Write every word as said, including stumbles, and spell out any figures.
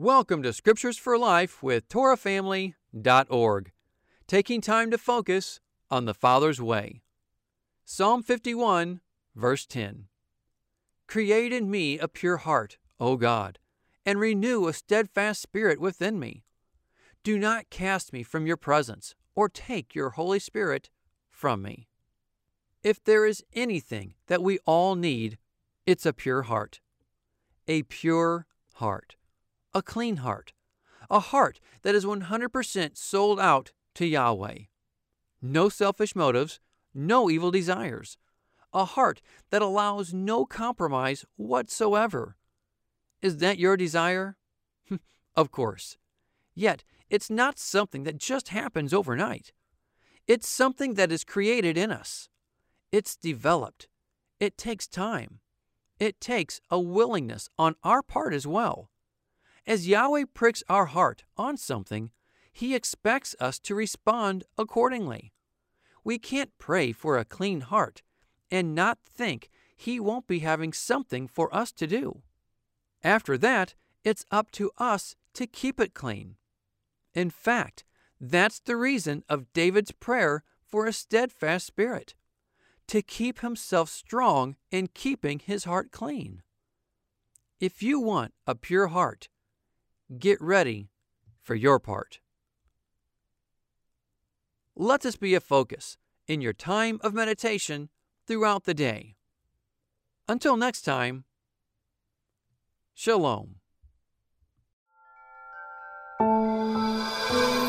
Welcome to Scriptures for Life with Torah Family dot org, taking time to focus on the Father's way. Psalm fifty-one, verse ten. Create in me a pure heart, O God, and renew a steadfast spirit within me. Do not cast me from your presence, or take your Holy Spirit from me. If there is anything that we all need, it's a pure heart. A pure heart. A clean heart. A heart that is one hundred percent sold out to Yahweh. No selfish motives, no evil desires. A heart that allows no compromise whatsoever. Is that your desire? Of course. Yet, it's not something that just happens overnight. It's something that is created in us. It's developed. It takes time. It takes a willingness on our part as well. As Yahweh pricks our heart on something, He expects us to respond accordingly. We can't pray for a clean heart and not think He won't be having something for us to do. After that, it's up to us to keep it clean. In fact, that's the reason of David's prayer for a steadfast spirit, to keep himself strong in keeping his heart clean. If you want a pure heart, get ready for your part. Let this be a focus in your time of meditation throughout the day. Until next time, Shalom.